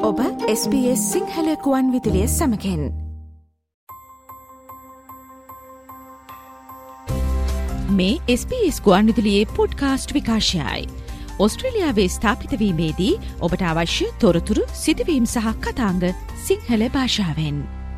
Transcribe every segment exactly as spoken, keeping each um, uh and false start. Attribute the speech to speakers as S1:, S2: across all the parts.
S1: ඔබ S B S Sinhala ගුවන් විදුලිය සමගින් මේ එස් බී එස් ගුවන් විදුලියේ පොඩ්කාස්ට් විකාශයයි. ඔස්ට්‍රේලියාවේ ස්ථාපිත වීමේදී ඔබට අවශ්‍ය තොරතුරු, සිදුවීම් සහ කතාංග සිංහල භාෂාවෙන්.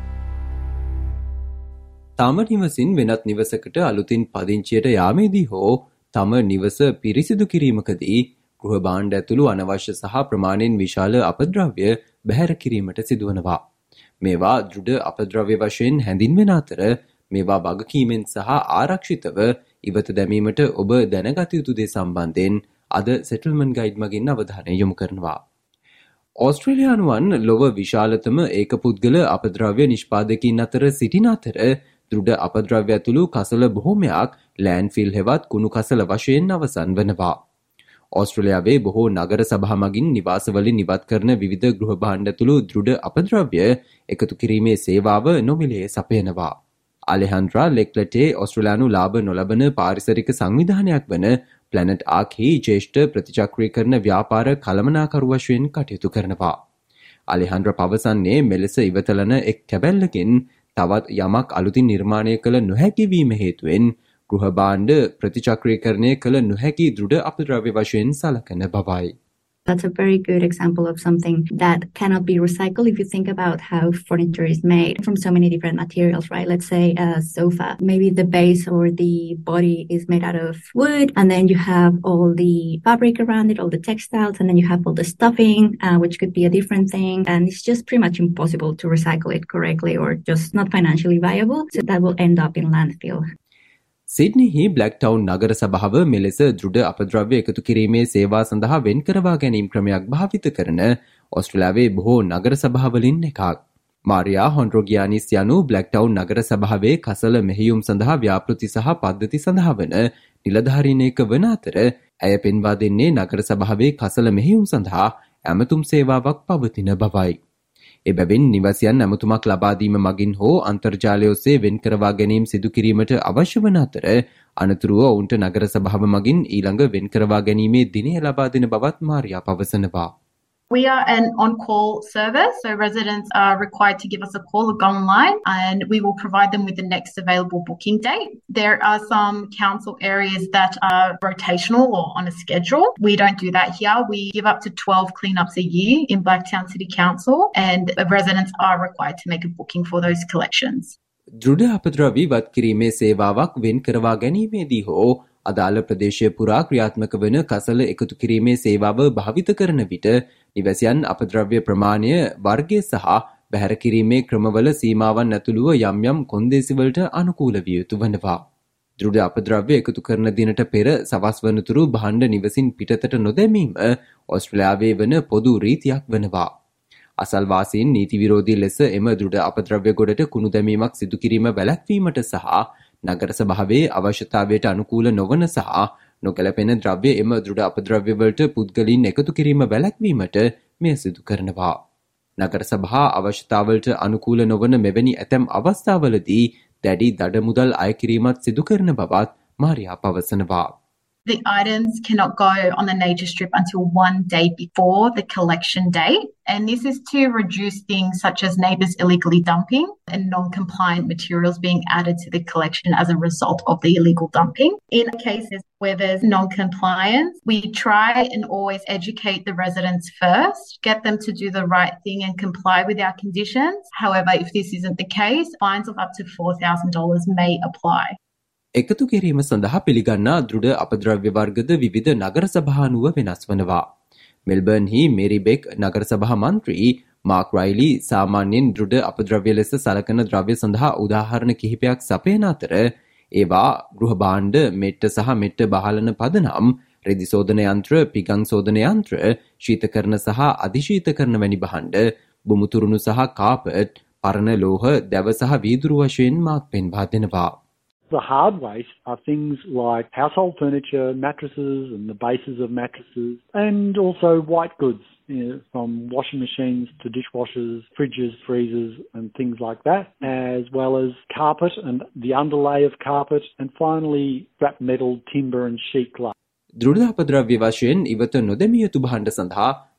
S2: තම නිවසින් වෙනත් නිවසකට අලුතින් පදිංචියට යාමේදී හෝ තම නිවස පිරිසිදු කිරීමකදී ගෘහ භාණ්ඩ ඇතුළු අනවශ්‍ය සහ ප්‍රමාණයෙන් විශාල අපද්‍රව්‍ය බැහැර කිරීමට සිදුවනවා. මේවා දෘಢ අපද්‍රව්‍ය වශයෙන් හැඳින්වෙන අතර මේවා වගකීමෙන් සහ ආරක්ෂිතව ඉවත දැමීමට ඔබ දැනගත යුතු දේ සම්බන්ධයෙන් අද සෙටල්මන්ට් ගයිඩ් මගින් අවධානය යොමු කරනවා. ඕස්ට්‍රේලියානුවන් ලොව විශාලතම ඒකපුද්ගල අපද්‍රව්‍ය නිෂ්පාදකයින් අතර සිටින අතර දෘಢ අපද්‍රව්‍ය ඇතුළු කසල බොහෝමයක් ලෑන්ඩ්ෆිල් හෙවත් කුණු කසල වශයෙන් අවසන් වනවා. ඕස්ට්‍රේලියාවේ බොහෝ නගර සභා මගින් නිවාසවලින් ඉවත් කරන විවිධ ගෘහ භාණ්ඩ ඇතුළු දෘಢ අපද්‍රව්‍ය එකතු කිරීමේ සේවාව නොමිලේ සපයනවා. අලෙහන්ඩ්‍රා ලෙක්ලටේ ඕස්ට්‍රේලියානු ලාභ නොලබන පාරිසරික සංවිධානයක් වන ප්ලැනට් ආර්ක්හි ජ්‍යෙෂ්ඨ ප්‍රතිචක්‍රීකරණ ව්‍යාපාර කළමනාකරු වශයෙන් කටයුතු කරනවා. අලෙහන්ඩ්‍රා පවසන්නේ මෙලෙස ඉවතලන එක් කැබැල්ලකින් තවත් යමක් අලුතින් නිර්මාණය කළ නොහැකි වීම හේතුවෙන් ගෘහ භාණ්ඩ ප්‍රතිචක්‍රීකරණය කළ නොහැකි දෘಢ අපද්‍රව්‍ය වශයෙන් සලකන බවයි.
S3: That's a very good example of something that cannot be recycled if you think about how furniture is made from so many different materials, right? Let's say a sofa. Maybe the base or the body is made out of wood, and then you have all the fabric around it, all the textiles, and then you have all the stuffing, uh, which could be a different thing. And it's just pretty much impossible to recycle it correctly or just not financially viable. So that will end up in landfill.
S2: සිඩ්නිහි බ්ලැක්ටවුන් නගර සභාව මෙලෙස දෘಢ අපද්‍රව්‍ය එකතු කිරීමේ සේවා සඳහා වෙන් කරවා ගැනීම ක්‍රමයක් භාවිත කරන ඕස්ට්‍රේලියාවේ බොහෝ නගර සභාවලින් එකක්. මාරියා හොන්රොගියානිස් යනු බ්ලැක්ටවුන් නගර සභාවේ කසල මෙහෙයුම් සඳහා ව්‍යාපෘති සහ පද්ධති සඳහා වන නිලධාරීණයක වන අතර ඇය පෙන්වා දෙන්නේ නගර සභාවේ කසල මෙහෙයුම් සඳහා ඇමතුම් සේවාවක් පවතින බවයි. එබැවින් නිවසියන් ඇමතුමක් ලබා දීම මගින් හෝ අන්තර්ජාලය ඔස්සේ වෙන් කරවා ගැනීම සිදු කිරීමට අවශ්‍ය වන අතර අනතුරුව ඔවුන්ට නගර සභාව මගින් ඊළඟ වෙන් කරවා ගැනීමේ දිනය ලබා දෙන බවත් මාරියා පවසනවා.
S4: We are an on-call service, so residents are required to give us a call or go online and we will provide them with the next available booking date. There are some council areas that are rotational or on a schedule. We don't do that here. We give up to twelve cleanups a year in Blacktown City Council and residents are required to make a booking for those collections.
S2: දෘಢ අපද්‍රව්‍ය වත් කිරීමේ සේවාවක් වෙන් කරවා ගැනීමේදී හෝ අදාළ ප්‍රදේශය පුරා ක්‍රියාත්මක වන කසල එකතු කිරීමේ සේවාව භාවිත කරන විට නිවැසියන් අපද්‍රව්‍ය ප්‍රමාණය, වර්ගය සහ බැහැර කිරීමේ ක්‍රමවල සීමාවන් ඇතුළුව යම් යම් කොන්දේසිවලට අනුකූල විය යුතු වනවා. දෘಢ අපද්‍රව්‍ය එකතු කරන දිනට පෙර සවස් වනතුරු භාණ්ඩ නිවසින් පිටතට නොදැමීම ඕස්ට්‍රේලියාවේ වන පොදු රීතියක් වනවා. අසල්වාසීන් නීති විරෝධී ලෙස එම දෘಢ අපද්‍රව්‍ය ගොඩට කුණු දැමීමක් සිදු කිරීම වැළැක්වීමට සහ නගර සභාවේ අවශ්‍යතාවයට අනුකූල නොවන සහ නොගැලපෙන ද්‍රව්‍ය එම දෘಢ අපද්‍රව්‍ය වලට පුද්ගලයන් එකතු කිරීම වැළැක්වීමට මෙය සිදු කරනවා. නගර සභා අවශ්‍යතාවලට අනුකූල නොවන මෙවැනි ඇතැම් අවස්ථාවලදී දැඩි දඩ මුදල් අය කිරීමත් සිදු කරන බවත් මාරියා පවසනවා.
S4: The items cannot go on the nature strip until one day before the collection date. And this is to reduce things such as neighbours illegally dumping and non-compliant materials being added to the collection as a result of the illegal dumping. In cases where there's non-compliance, we try and always educate the residents first, get them to do the right thing and comply with our conditions. However, if this isn't the case, fines of up to four thousand dollars may apply.
S2: එකතු කිරීම සඳහා පිළිගන්නා දෘಢ අපද්‍රව්‍ය වර්ගද විවිධ නගර සභානුව වෙනස් වනවා. මෙල්බර්න්හි Mary Baig නගර සභා මන්ත්‍රී මාක් රයිලි සාමාන්‍යයෙන් දෘಢ අපද්‍රව්‍ය ලෙස සලකන ද්‍රව්‍ය සඳහා උදාහරණ කිහිපයක් සපයන අතර ඒවා ගෘහ භාණ්ඩ, මෙට්ට සහ මෙට්ට බහලන පදනම්, රෙදි සෝදන යන්ත්‍ර, පිගං සෝදන යන්ත්‍ර, ශීතකරණ සහ අධිශීතකරණ වැනි භාණ්ඩ, බුමුතුරුණු සහ කාපට්, පරණ ලෝහ, දැව සහ වීදුරු වශයෙන් මාක් පෙන්වා දෙනවා.
S5: The hard waste are things like household furniture, mattresses and the bases of mattresses, and also white goods, you know, from washing machines to dishwashers, fridges, freezers and things like that, as well as carpet and the underlay of carpet, and finally scrap metal, timber and sheet glass.
S2: දෘಢ අපද්‍රව්‍ය වශයෙන් ඉවත නොදැමිය යුතු භාණ්ඩ සඳහා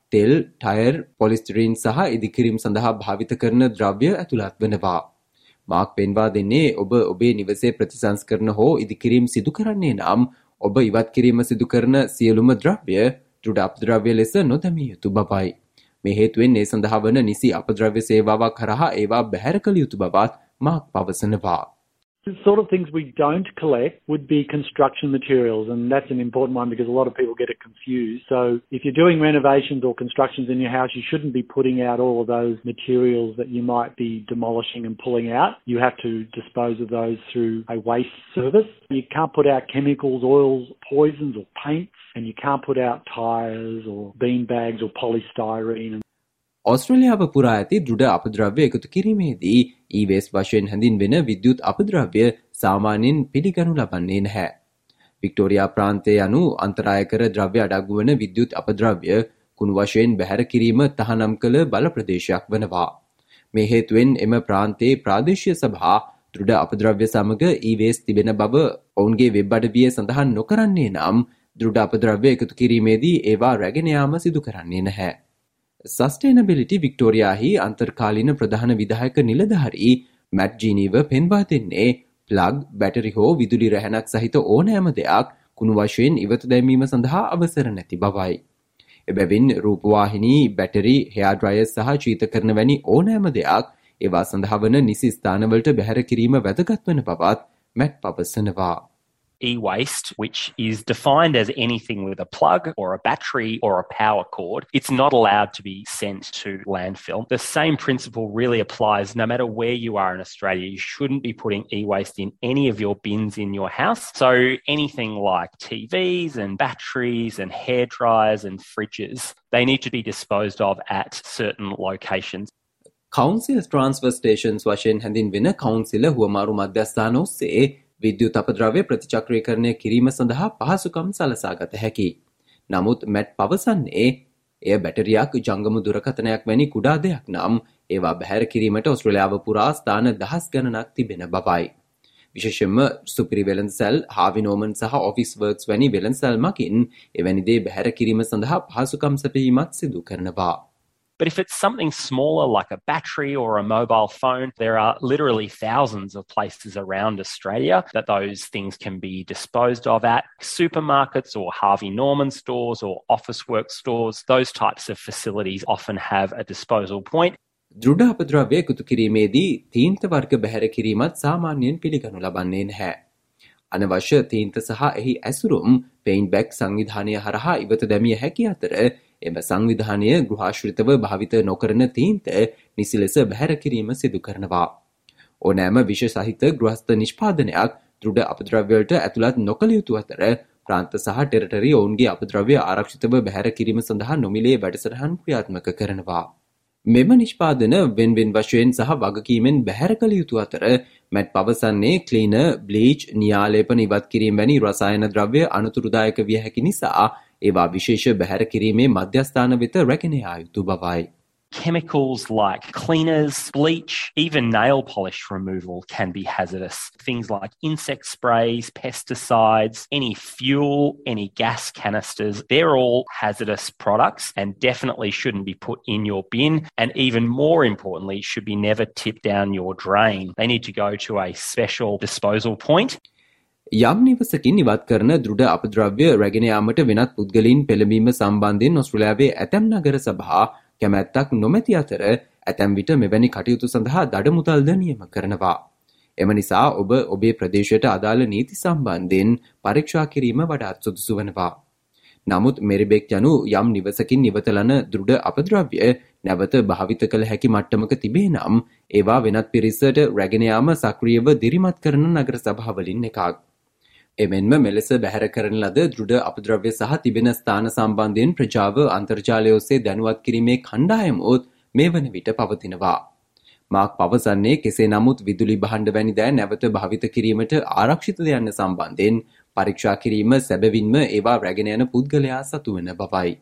S2: තෙල්, tyre, පොලිස්ටිරීන් සහ ඉදිකිරීම සඳහා භාවිත කරන ද්‍රව්‍ය ඇතුළත් වෙනවා. මාක් පෙන්වා දෙන්නේ ඔබ ඔබේ නිවසේ ප්‍රතිසංස්කරණ හෝ ඉදිකිරීම සිදු කරන්නේ නම් ඔබ ඉවත් කිරීම සිදු කරන සියලුම ද්‍රව්‍ය දෘඩ අපද්‍රව්‍ය ලෙස නොදැමිය යුතු බවයි. මේ හේතුවෙන් ඒ සඳහා වන නිසි අපද්‍රව්‍ය සේවාවක් කරහා ඒවා බැහැර කළ යුතු බවත් මාක් පවසනවා.
S5: The sort of things we don't collect would be construction materials, and that's an important one because a lot of people get it confused. So if you're doing renovations or constructions in your house, you shouldn't be putting out all of those materials that you might be demolishing and pulling out. You have to dispose of those through a waste service. You can't put out chemicals, oils, poisons or paints, and you can't put out tyres or bean bags or polystyrene.
S2: ඔස්ට්‍රේලියාව පුරා ඇති දෘඩ අපද්‍රව්‍ය එකතු කිරීමේදී ඊ-වේස්ට් වශයෙන් හැඳින්වෙන විද්‍යුත් අපද්‍රව්‍ය සාමාන්‍යයෙන් පිළිගනු ලබන්නේ නැහැ. Victoria ප්‍රාන්තය යනු අන්තරාය කර ද්‍රව්‍ය අඩංගු වන විද්‍යුත් අපද්‍රව්‍ය කුණු වශයෙන් බැහැර කිරීම තහනම් කළ බල ප්‍රදේශයක් වනවා. මේ හේතුවෙන් එම ප්‍රාන්තයේ ප්‍රාදේශීය සභා දෘඩ අපද්‍රව්‍ය සමග ඊ-වේස්ට් තිබෙන බව ඔවුන්ගේ වෙබ් අඩවියේ සඳහන් නොකරන්නේ නම් දෘඩ අපද්‍රව්‍ය එකතු කිරීමේදී ඒවා රැගෙන යාම සිදු කරන්නේ නැහැ. සස්ටේනබිලිටි වික්ටෝරියාහි අන්තර්කාලීන ප්‍රධාන විධායක නිලධාරී මැට් ජීනීව පෙන්වා දෙන්නේ ප්ලග්, බැටරි හෝ විදුලි රැහැනක් සහිත ඕනෑම දෙයක් කුණු වශයෙන් ඉවත දැමීම සඳහා අවසර නැති බවයි. එබැවින් රූපවාහිනී, බැටරි, හෙයා ඩ්‍රයර් සහ ශීතකරණ වැනි ඕනෑම දෙයක් ඒවා සඳහා වන නිසි ස්ථානවලට බැහැර කිරීම වැදගත් වන බවත් මැට් පවසනවා.
S6: E-waste, which is defined as anything with a plug or a battery or a power cord, it's not allowed to be sent to landfill. The same principle really applies no matter where you are in Australia. You shouldn't be putting e-waste in any of your bins in your house. So anything like T Vs and batteries and hair dryers and fridges, they need to be disposed of at certain locations.
S2: Council transfer stations වශයෙන් හැඳින්වෙන කවුන්සිල හුවමාරු මධ්‍යස්ථාන ඔස්සේ විද්‍යුත් අපද්‍රව්‍ය ප්‍රතිචක්‍රීකරණය කිරීම සඳහා පහසුකම් සලසාගත හැකි. නමුත් mat පවසන්නේ එය බැටරියක්, ජංගම දුරකථනයක් වැනි කුඩා දෙයක් නම් ඒවා බැහැර කිරීමට ඔස්ට්‍රේලියාව පුරා ස්ථාන දහස් ගණනක් තිබෙන බවයි. විශේෂයෙන්ම සුපිරි වෙළඳසැල්, හාවි නෝමන් සහ ඔෆිස් වර්ක්ස් වැනි වෙළඳසැල් මගින් එවැනි දේ බැහැර කිරීම සඳහා පහසුකම් සැපයීමත් සිදු කරනවා.
S6: But if it's something smaller like a battery or a mobile phone, there are literally thousands of places around Australia that those things can be disposed of at. Supermarkets or Harvey Norman stores or Officeworks stores, those types of facilities often have a disposal point.
S2: දෘඩ අපද්‍රව්‍ය එකතු කිරීමේදී තීන්ත වර්ග බැහැර කිරීමත් සාමාන්‍යයෙන් පිළිගනු ලබන්නේ නැහැ. අනවශ්‍ය තීන්ත සහ එහි ඇසුරුම් පේයින්ට් බැග් සංවිධානය හරහා ඉවත දැමිය හැකි අතර එම සංවිධානය ගෘහාශ්‍රිතව භාවිත නොකරන තීන්ත නිසි ලෙස බැහැර කිරීම සිදු කරනවා. ඕනෑම විෂ සහිත ගෘහස්ත නිෂ්පාදනයක් දෘඩ අපද්‍රව්‍යවලට ඇතුළත් නොකළ යුතු අතර ප්‍රාන්ත සහ ටෙරටරි ඔවුන්ගේ අපද්‍රව්‍ය ආරක්ෂිතව බැහැර කිරීම සඳහා නොමිලේ වැඩසටහන් ක්‍රියාත්මක කරනවා. මෙම නිෂ්පාදන වෙන් වෙන් වශයෙන් සහ වගකීමෙන් බැහැර කළ යුතු අතර මැට් පවසන්නේ ක්ලීනර්, බ්ලීච්, නියාලේපන ඉවත් කිරීම වැනි රසායන ද්‍රව්‍ය අනුතුරුදායක විය හැකි නිසා ඒවා විශේෂ බැහැර කිරීමේ මධ්‍යස්ථාන වෙත රැගෙන යා යුතු බවයි.
S6: Chemicals like cleaners, bleach, even nail polish removal can be hazardous. Things like insect sprays, pesticides, any fuel, any gas canisters, they're all hazardous products and definitely shouldn't be put in your bin, and even more importantly, should be never tipped down your drain. They need to go to a special disposal point.
S2: යම් නිවසකින් ඉවත් කරන දෘඩ අපද්‍රව්‍ය රැගෙන යාමට වෙනත් පුද්ගලයන් පෙළඹීම සම්බන්ධයෙන් ඔස්ට්‍රේලියාවේ ඇතැම් නගර සභා කැමැත්තක් නොමැති අතර ඇතැම් විට මෙවැනි කටයුතු සඳහා දඩමුදල්ද නියම කරනවා. එම නිසා ඔබ ඔබේ ප්‍රදේශයට අදාළ නීති සම්බන්ධයෙන් පරීක්ෂා කිරීම වඩාත් සුදුසු වනවා. නමුත් මෙරිබෙක් යනු යම් නිවසකින් ඉවත ලන දෘඩ අපද්‍රව්‍ය නැවත භාවිත කළ හැකි මට්ටමක තිබේ නම් ඒවා වෙනත් පිරිසට රැගෙන යාම සක්‍රියව දිරිමත් කරන නගර සභාවලින් එකක්. එමෙන්ම මෙලෙස බැහැර කරන ලද දෘඩ අපද්‍රව්‍ය සහ තිබෙන ස්ථාන සම්බන්ධයෙන් ප්‍රජාව අන්තර්ජාලය ඔස්සේ දැනුවත් කිරීමේ කණ්ඩායමොත් මේ වන විට පවතිනවා. මාක් පවසන්නේ කෙසේ නමුත් විදුලි භාණ්ඩ වැනි දෑ නැවත භාවිත කිරීමට ආරක්ෂිතද යන්න සම්බන්ධයෙන් පරීක්ෂා කිරීම සැබවින්ම ඒවා රැගෙන යන පුද්ගලයා සතු වන බවයි.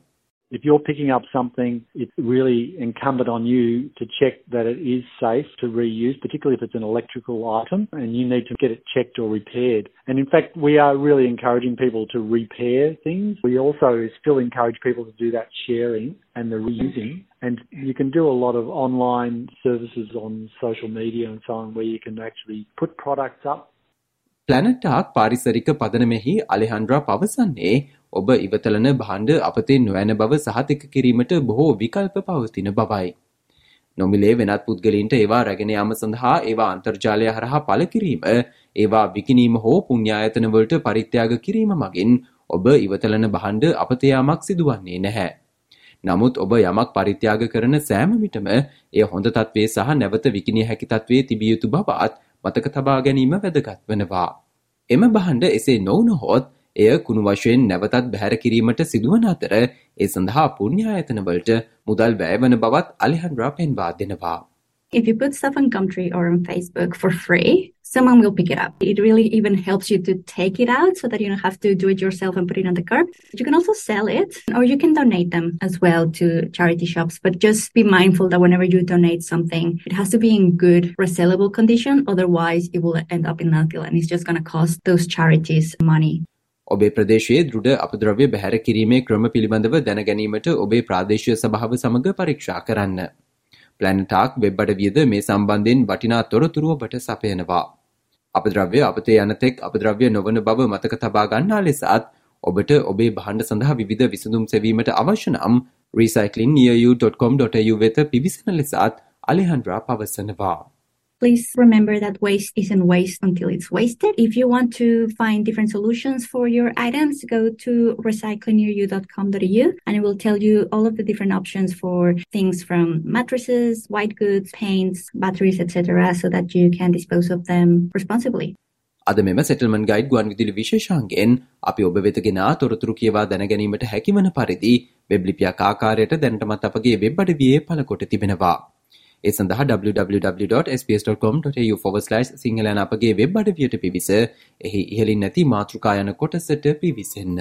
S5: If you're picking up something, it's really incumbent on you to check that it is safe to reuse, particularly if it's an electrical item, and you need to get it checked or repaired. And in fact, we are really encouraging people to repair things. We also still encourage people to do that sharing and the reusing. And you can do a lot of online services on social media and so on where you can actually put products up.
S2: Planet Talk පාරිසරික පදනමෙහි අලෙහන්ඩ්‍රා පවසන්නේ ඔබ ඉවතලන භාණ්ඩ අපතේ නොයන බව සහතික කිරීමට බොහෝ විකල්ප පවතින බවයි. නොමිලේ වෙනත් පුද්ගලයින්ට ඒවා රැගෙන යාම සඳහා ඒවා අන්තර්ජාලය හරහා පළ කිරීම, ඒවා විකිණීම හෝ පුණ්‍යායතන වලට පරිත්‍යාග කිරීම මගින් ඔබ ඉවතලන භාණ්ඩ අපතේ යාමක් සිදුවන්නේ නැහැ. නමුත් ඔබ යමක් පරිත්‍යාග කරන සෑම විටම එය හොඳ තත්ත්වයේ සහ නැවත විකිණිය හැකි තත්ත්වයේ තිබිය යුතු බවත් මතක තබා ගැනීම වැදගත් වෙනවා. එම භාණ්ඩ එසේ නොවුනහොත් එය කුණු වශයෙන් නැවතත් බැහැර කිරීමට සිදුවන අතර ඒ සඳහා පුණ්‍යායතන වලට මුදල් වැය වන බවත් අලෙහන්ඩ්‍රා පෙන්වා දෙනවා.
S3: If you put stuff on Gumtree or on Facebook for free, someone will pick it up. It really even helps you to take it out so that you don't have to do it yourself and put it on the curb. You can also sell it or you can donate them as well to charity shops. But just be mindful that whenever you donate something, it has to be in good resellable condition. Otherwise, it will end up in landfill and it's just going to cost those charities money.
S2: ඔබේ ප්‍රදේශයේ දෘಢ අපද්‍රව්‍ය බැහැර කිරීමේ ක්‍රම පිළිබඳව දැන ගැනීමට ඔබේ ප්‍රාදේශීය සභාව සමග පරීක්ෂා කරන්න. Planet Talk වෙබ් අඩවියද මේ සම්බන්ධයෙන් වටිනා තොරතුරු ඔබට සපයනවා. අපද්‍රව්‍ය අපතේ යන තෙක් අපද්‍රව්‍ය නොවන බව මතක තබා ගන්නා ලෙසත් ඔබට ඔබේ භාණ්ඩ සඳහා විවිධ විසඳුම් සෙවීමට අවශ්‍ය නම් recycling near you dot com dot a u වෙත පිවිසෙන ලෙසත් අලෙහන්ඩ්‍රා පවසනවා.
S3: Please remember that waste isn't waste until it's wasted. If you want to find different solutions for your items, go to recycling near you dot com dot a u and it will tell you all of the different options for things from mattresses, white goods, paints, batteries, et cetera, so that you can dispose of them responsibly.
S2: අද මෙම settlement guide ගුවන්විදුලි විශේෂාංගයෙන් අපි ඔබ වෙත ගෙන තොරතුරු කියවා දැන ගැනීමට හැකිවන පරිදි වෙබ් ලිපියක් ආකාරයට දැනටමත් අපගේ වෙබ් අඩවියේ පළකොට තිබෙනවා. ඒ සඳහා w w w dot s b s dot com dot a u forward slash Sinhala යන අපගේ වෙබ් අඩවියට පිවිස එහි ඉහළින් නැති මාතෘකා යන කොටසට පිවිසෙන්න.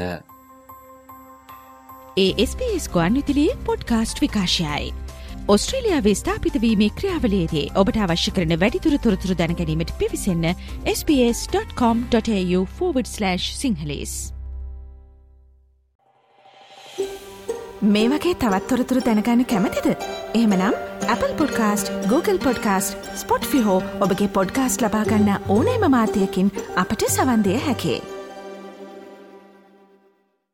S1: ඒ එස් බී එස් ගුවන්විදුලියේ පොඩ්කාස්ට් විකාශයයි. ඔස්ට්‍රේලියාවේ ස්ථාපිත වීමේ ක්‍රියාවලියේදී ඔබට අවශ්‍ය කරන වැඩිදුර තොරතුරු දැන ගැනීමට පිවිසෙන්න s b s dot com dot a u forward slash sinhalese.
S7: මේ වගේ තවත් තොරතුරු දැනගන්න කැමතිද? එහෙමනම් Apple Podcast, Google Podcast, Spotify හෝ ඔබගේ පොඩ්කාස්ට් ලබා ගන්න ඕනෑම මාධ්‍යයකින් අපට සවන් දෙය හැකියි.